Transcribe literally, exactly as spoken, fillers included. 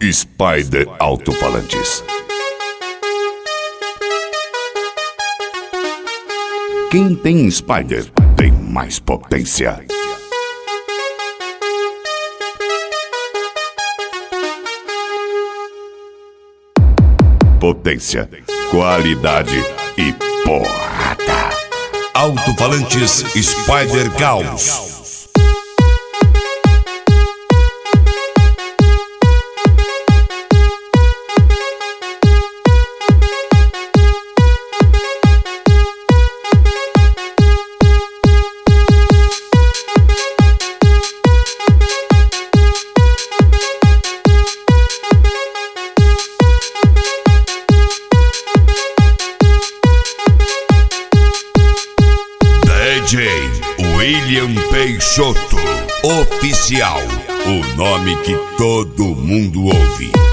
Spider Alto-Falantes. Quem tem Spider tem mais potência. Potência, qualidade e porrada. Alto-Falantes Spider Gauss. D J William Peixoto Oficial, o nome que todo mundo ouve.